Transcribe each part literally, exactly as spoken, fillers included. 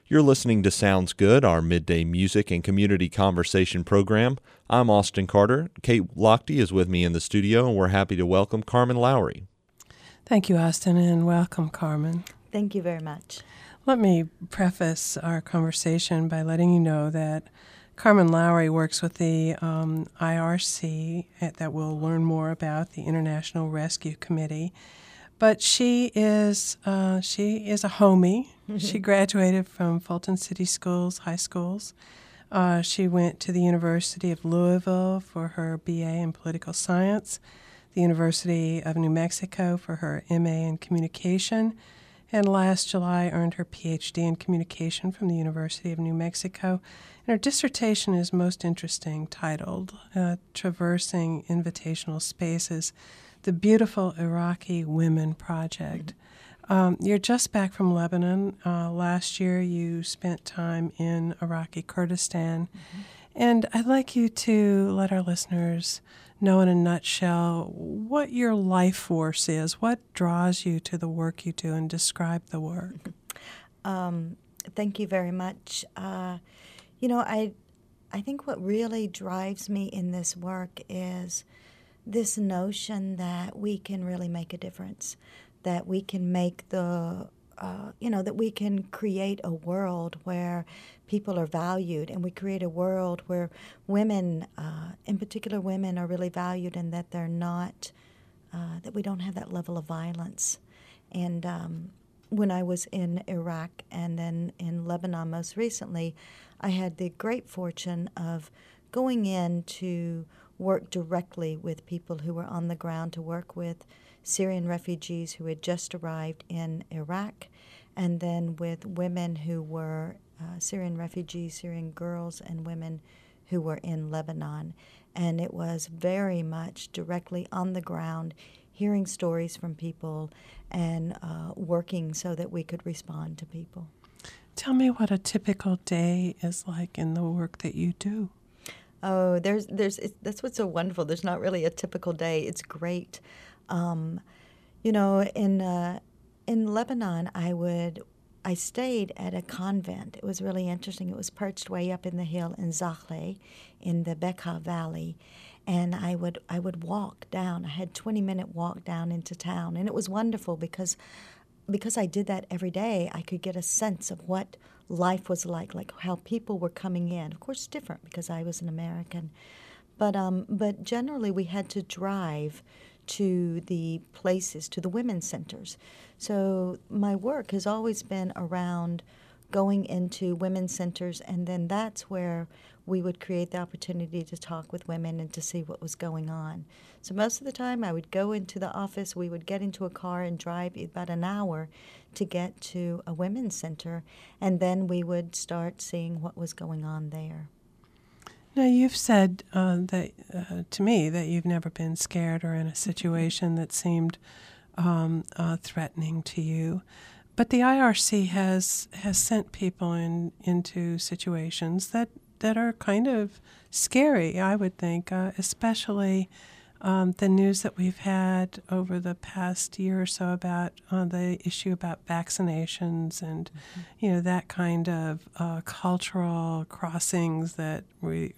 You're listening to Sounds Good, our midday music and community conversation program. I'm Austin Carter. Kate Lochte is with me in the studio, and we're happy to welcome Carmen Lowry. Thank you, Austin, and welcome, Carmen. Thank you very much. Let me preface our conversation by letting you know that Carmen Lowry works with the um, I R C that we'll learn more about, the International Rescue Committee. But she is uh, she is a homie. She graduated from Fulton City Schools, high schools. Uh, she went to the University of Louisville for her B A in political science, the University of New Mexico for her M A in communication, and last July earned her P H D in communication from the University of New Mexico. And her dissertation is most interesting, titled uh, Traversing Invitational Spaces, the Beautiful Iraqi Women Project. Um, you're just back from Lebanon. Uh, last year you spent time in Iraqi Kurdistan. Mm-hmm. And I'd like you to let our listeners know in a nutshell what your life force is, what draws you to the work you do, and describe the work. Um, thank you very much. Uh, you know, I, I think what really drives me in this work is this notion that we can really make a difference, that we can make the, uh, you know, that we can create a world where people are valued, and we create a world where women, uh, in particular women, are really valued, and that they're not, uh, that we don't have that level of violence. And um, when I was in Iraq and then in Lebanon most recently, I had the great fortune of going in to work directly with people who were on the ground, to work with Syrian refugees who had just arrived in Iraq, and then with women who were uh, Syrian refugees, Syrian girls and women who were in Lebanon. And it was very much directly on the ground, hearing stories from people and uh, working so that we could respond to people. Tell me what a typical day is like in the work that you do. Oh, there's, there's, it's, that's what's so wonderful. There's not really a typical day. It's great. Um, you know, in uh, in Lebanon, I would, I stayed at a convent. It was really interesting. It was perched way up in the hill in Zakhle, in the Bekaa Valley, and I would I would walk down. I had twenty minute walk down into town, and it was wonderful because because I did that every day. I could get a sense of what life was like, like how people were coming in. Of course, different because I was an American. But um, but generally, we had to drive to the places, to the women's centers. So my work has always been around going into women's centers, and then that's where we would create the opportunity to talk with women and to see what was going on. So most of the time, I would go into the office, we would get into a car and drive about an hour to get to a women's center, and then we would start seeing what was going on there. Now, you've said uh, that uh, to me that you've never been scared or in a situation that seemed um, uh, threatening to you. But the I R C has has sent people in into situations that, that are kind of scary, I would think, uh, especially um, the news that we've had over the past year or so about uh, the issue about vaccinations and, mm-hmm. you know, that kind of uh, cultural crossings that we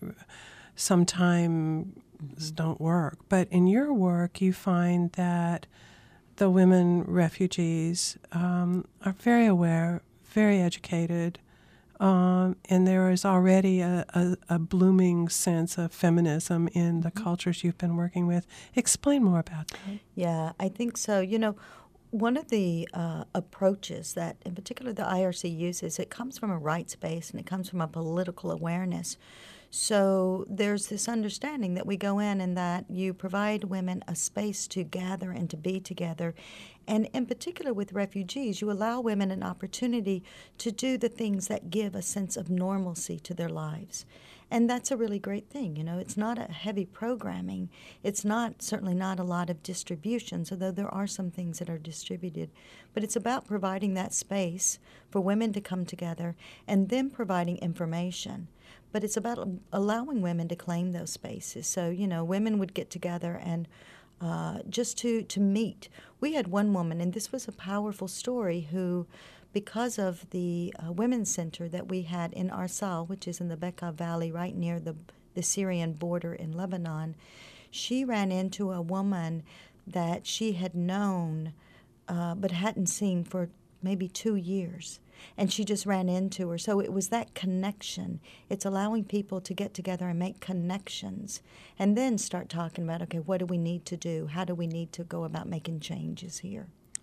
sometimes don't work. But in your work, you find that the women refugees um, are very aware, very educated, um, and there is already a, a, a blooming sense of feminism in the mm-hmm. cultures you've been working with. Explain more about that. Yeah, I think so. You know, one of the uh, approaches that, in particular, the I R C uses, it comes from a rights base and it comes from a political awareness. So there's this understanding that we go in and that you provide women a space to gather and to be together. And in particular with refugees, you allow women an opportunity to do the things that give a sense of normalcy to their lives. And that's a really great thing. You know, it's not a heavy programming. It's not, certainly not a lot of distributions, although there are some things that are distributed. But it's about providing that space for women to come together and then providing information. But it's about allowing women to claim those spaces. So, you know, women would get together and uh, just to, to meet. We had one woman, and this was a powerful story, who because of the uh, women's center that we had in Arsal, which is in the Bekaa Valley right near the, the Syrian border in Lebanon, she ran into a woman that she had known uh, but hadn't seen for maybe two years. And she just ran into her. So it was that connection. It's allowing people to get together and make connections and then start talking about, okay, what do we need to do? How do we need to go about making changes here?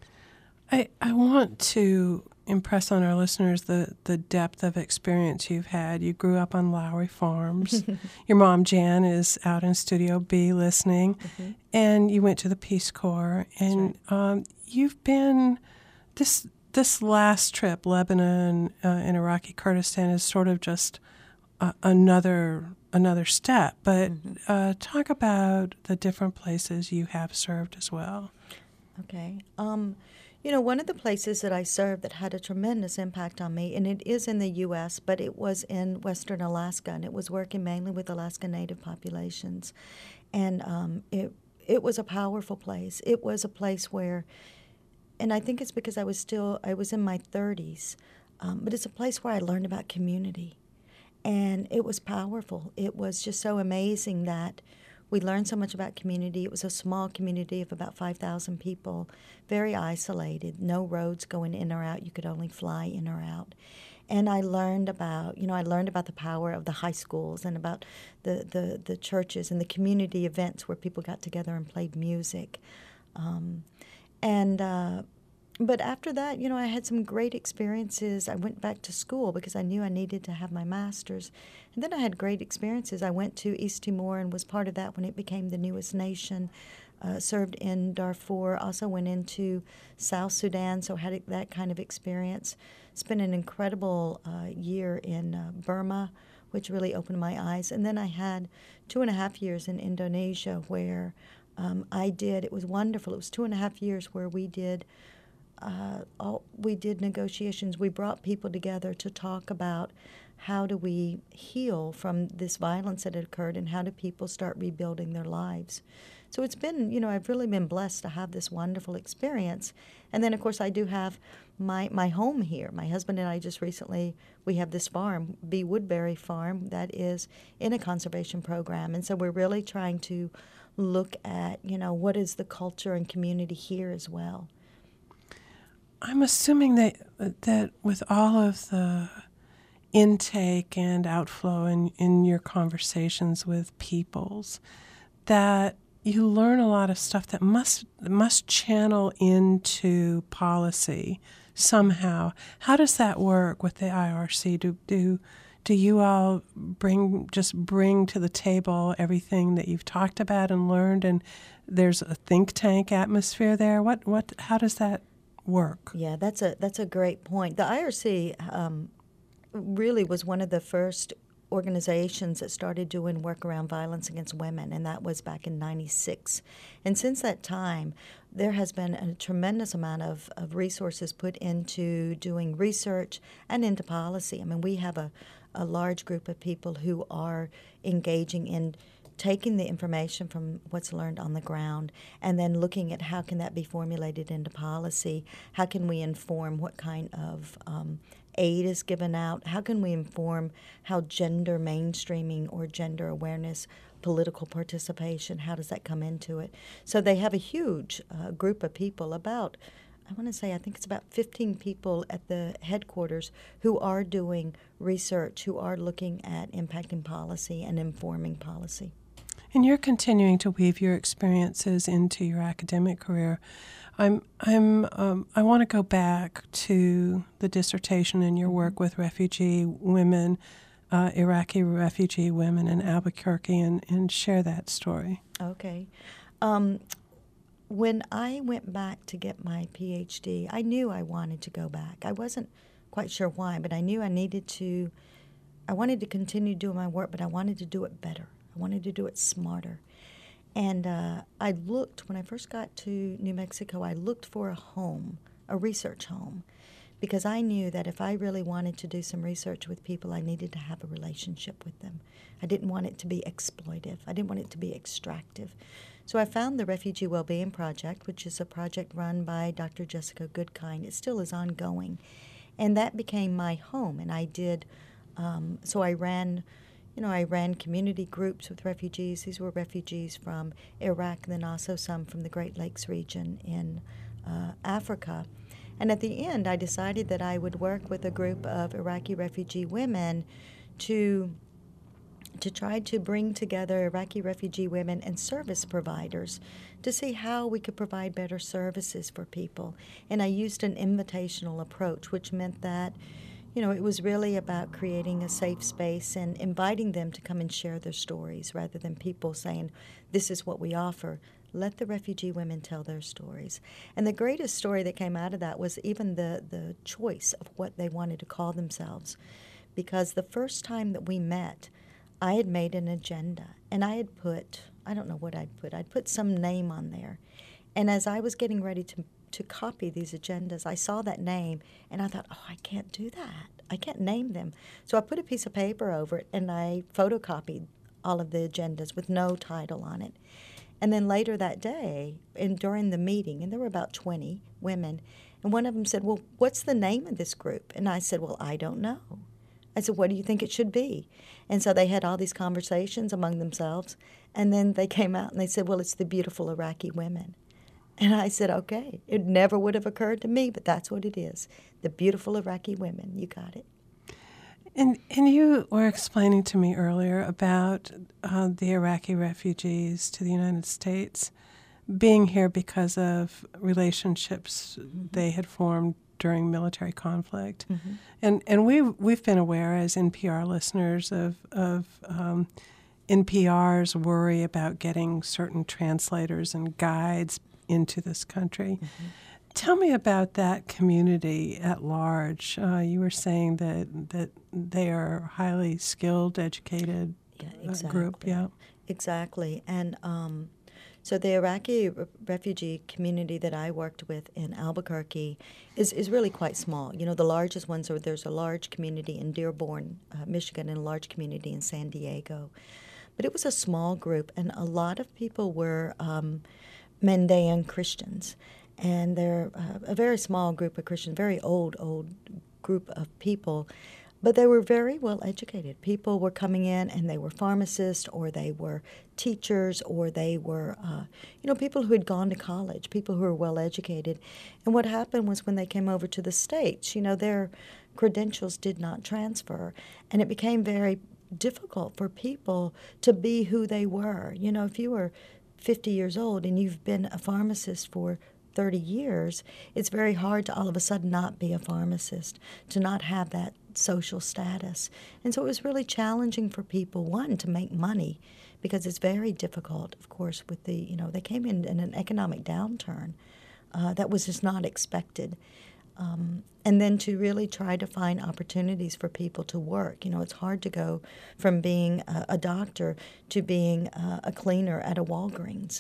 I, I want to impress on our listeners the, the depth of experience you've had. You grew up on Lowry Farms. Your mom, Jan, is out in Studio B listening. Mm-hmm. And you went to the Peace Corps. And right. um, you've been, this this last trip, Lebanon uh, and Iraqi Kurdistan, is sort of just uh, another another step. But mm-hmm. uh, talk about the different places you have served as well. Okay. Um, You know, one of the places that I served that had a tremendous impact on me, and it is in the U S, but it was in western Alaska, and it was working mainly with Alaska Native populations. And um, it it was a powerful place. It was a place where, and I think it's because I was still, I was in my thirties, um, but it's a place where I learned about community. And it was powerful. It was just so amazing that we learned so much about community. It was a small community of about five thousand people, very isolated, no roads going in or out. You could only fly in or out. And I learned about, you know, I learned about the power of the high schools and about the, the, the churches and the community events where people got together and played music. Um, and uh, But after that, you know, I had some great experiences. I went back to school because I knew I needed to have my master's. And then I had great experiences. I went to East Timor and was part of that when it became the newest nation. Uh, served in Darfur, also went into South Sudan, so had that kind of experience. Spent an incredible uh, year in uh, Burma, which really opened my eyes. And then I had two and a half years in Indonesia where um, I did, it was wonderful. It was two and a half years where we did Uh, all, we did negotiations. We brought people together to talk about how do we heal from this violence that had occurred and how do people start rebuilding their lives. So it's been, you know, I've really been blessed to have this wonderful experience. And then, of course, I do have my, my home here. My husband and I just recently, we have this farm, B. Woodbury Farm, that is in a conservation program. And so we're really trying to look at, you know, what is the culture and community here as well. I'm assuming that that with all of the intake and outflow in, in your conversations with peoples, that you learn a lot of stuff that must must channel into policy somehow. How does that work with the I R C? Do do do you all bring just bring to the table everything that you've talked about and learned, and there's a think tank atmosphere there? What what how does that work? Yeah, that's a that's a great point. The I R C um, really was one of the first organizations that started doing work around violence against women, and that was back in ninety-six. And since that time, there has been a tremendous amount of, of resources put into doing research and into policy. I mean, we have a, a large group of people who are engaging in taking the information from what's learned on the ground and then looking at how can that be formulated into policy. How can we inform what kind of um, aid is given out? How can we inform how gender mainstreaming or gender awareness, political participation, how does that come into it? So they have a huge uh, group of people, about, I want to say, I think it's about fifteen people at the headquarters who are doing research, who are looking at impacting policy and informing policy. And you're continuing to weave your experiences into your academic career. I'm, I'm, um, I want to go back to the dissertation and your work with refugee women, uh, Iraqi refugee women in Albuquerque, and, and share that story. Okay. Um, when I went back to get my P H D, I knew I wanted to go back. I wasn't quite sure why, but I knew I needed to, I wanted to continue doing my work, but I wanted to do it better. I wanted to do it smarter. And uh, I looked, when I first got to New Mexico, I looked for a home, a research home, because I knew that if I really wanted to do some research with people, I needed to have a relationship with them. I didn't want it to be exploitive. I didn't want it to be extractive. So I found the Refugee Wellbeing Project, which is a project run by Doctor Jessica Goodkind. It still is ongoing. And that became my home. And I did, um, so I ran, you know, I ran community groups with refugees. These were refugees from Iraq, and then also some from the Great Lakes region in uh, Africa. And at the end, I decided that I would work with a group of Iraqi refugee women to to try to bring together Iraqi refugee women and service providers to see how we could provide better services for people. And I used an invitational approach, which meant that, you know, it was really about creating a safe space and inviting them to come and share their stories rather than people saying, this is what we offer. Let the refugee women tell their stories. And the greatest story that came out of that was even the, the choice of what they wanted to call themselves. Because the first time that we met, I had made an agenda, and I had put, I don't know what I'd put, I'd put some name on there. And as I was getting ready to, to copy these agendas, I saw that name, and I thought, oh, I can't do that. I can't name them. So I put a piece of paper over it, and I photocopied all of the agendas with no title on it. And then later that day, and during the meeting, and there were about twenty women, and one of them said, well, what's the name of this group? And I said, well, I don't know. I said, what do you think it should be? And so they had all these conversations among themselves, and then they came out and they said, well, it's the Beautiful Iraqi Women. And I said, okay, it never would have occurred to me, but that's what it is, the Beautiful Iraqi Women. You got it. And and you were explaining to me earlier about uh, the Iraqi refugees to the United States being here because of relationships mm-hmm. they had formed during military conflict. Mm-hmm. And and we've, we've been aware as N P R listeners of, of um, N P R's worry about getting certain translators and guides into this country. Mm-hmm. Tell me about that community at large. Uh, you were saying that, that they are highly skilled, educated yeah, exactly. uh, group. Yeah, exactly. And um, so the Iraqi re- refugee community that I worked with in Albuquerque is, is really quite small. You know, the largest ones are there's a large community in Dearborn, uh, Michigan, and a large community in San Diego. But it was a small group, and a lot of people were um, Mandaean Christians. And they're uh, a very small group of Christians, very old, old group of people. But they were very well educated. People were coming in and they were pharmacists, or they were teachers, or they were, uh, you know, people who had gone to college, people who were well educated. And what happened was when they came over to the States, you know, their credentials did not transfer. And it became very difficult for people to be who they were. You know, if you were fifty years old and you've been a pharmacist for thirty years, it's very hard to all of a sudden not be a pharmacist, to not have that social status. And so it was really challenging for people, one, to make money, because it's very difficult, of course, with the, you know, they came in, in an economic downturn uh, that was just not expected. Um, and then to really try to find opportunities for people to work. You know, it's hard to go from being a, a doctor to being a, a cleaner at a Walgreens.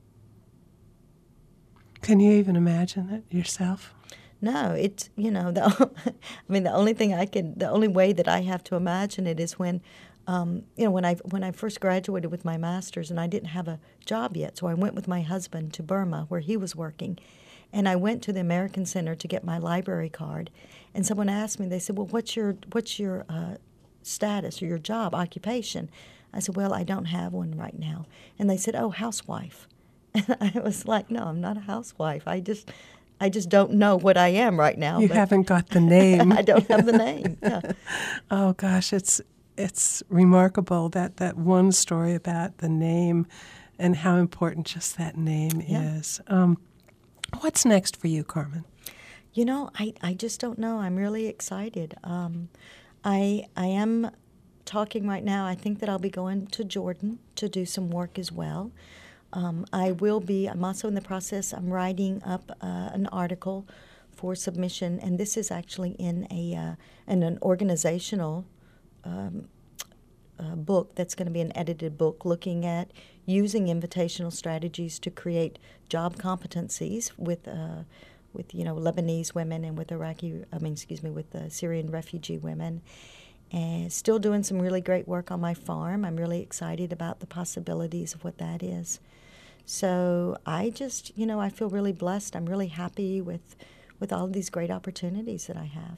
Can you even imagine it yourself? No, it's, you know, the, I mean, the only thing I can, the only way that I have to imagine it is when, um, you know, when I when I first graduated with my master's and I didn't have a job yet, so I went with my husband to Burma where he was working, and I went to the American Center to get my library card, and someone asked me, they said, well, what's your, what's your uh, status or your job, occupation? I said, well, I don't have one right now. And they said, oh, housewife. And I was like, no, I'm not a housewife. I just I just don't know what I am right now. You haven't got the name. I don't have the name. Yeah. Oh, gosh, it's it's remarkable that, that one story about the name and how important just that name yeah. is. Um, what's next for you, Carmen? You know, I, I just don't know. I'm really excited. Um, I I am talking right now. I think that I'll be going to Jordan to do some work as well. Um, I will be, I'm also in the process, I'm writing up uh, an article for submission, and this is actually in a uh, in an organizational um, uh, book that's going to be an edited book looking at using invitational strategies to create job competencies with, uh, with you know, Lebanese women and with Iraqi, I mean, excuse me, with uh, Syrian refugee women. And still doing some really great work on my farm. I'm really excited about the possibilities of what that is. So I just, you know, I feel really blessed. I'm really happy with, with all of these great opportunities that I have.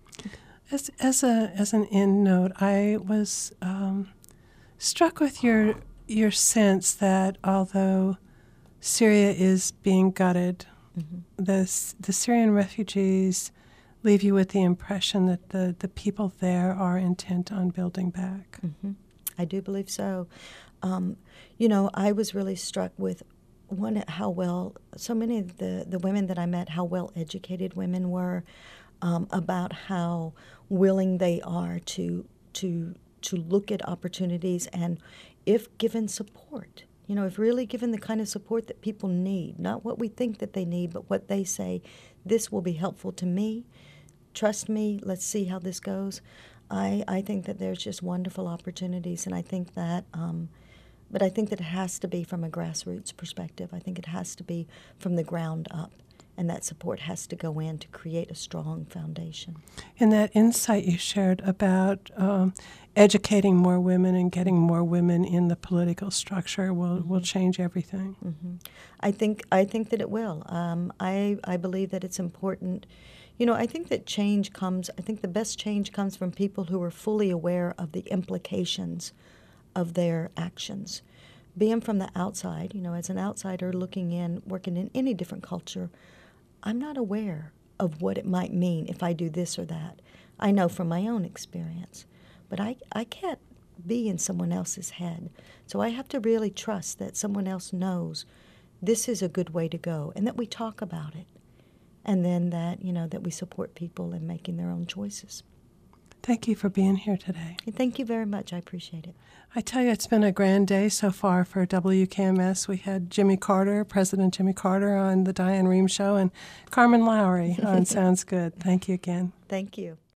As as a as an end note, I was um, struck with your your sense that although Syria is being gutted, mm-hmm. the the Syrian refugees leave you with the impression that the, the people there are intent on building back. Mm-hmm. I do believe so. Um, you know, I was really struck with one, how well, so many of the, the women that I met, how well educated women were, um, about how willing they are to to to look at opportunities, and if given support, you know, if really given the kind of support that people need, not what we think that they need, but what they say, this will be helpful to me, trust me, let's see how this goes. I, I think that there's just wonderful opportunities, and I think that, um, but I think that it has to be from a grassroots perspective. I think it has to be from the ground up, and that support has to go in to create a strong foundation. And that insight you shared about um, educating more women and getting more women in the political structure will, mm-hmm. will change everything. Mm-hmm. I think I think that it will. Um, I I believe that it's important. You know, I think that change comes, I think the best change comes from people who are fully aware of the implications of their actions. Being from the outside, you know, as an outsider looking in, working in any different culture, I'm not aware of what it might mean if I do this or that. I know from my own experience, but I, I can't be in someone else's head. So I have to really trust that someone else knows this is a good way to go, and that we talk about it. And then that, you know, that we support people in making their own choices. Thank you for being here today. Thank you very much. I appreciate it. I tell you, it's been a grand day so far for W K M S. We had Jimmy Carter, President Jimmy Carter, on the Diane Rehm Show, and Carmen Lowry on Sounds Good. Thank you again. Thank you.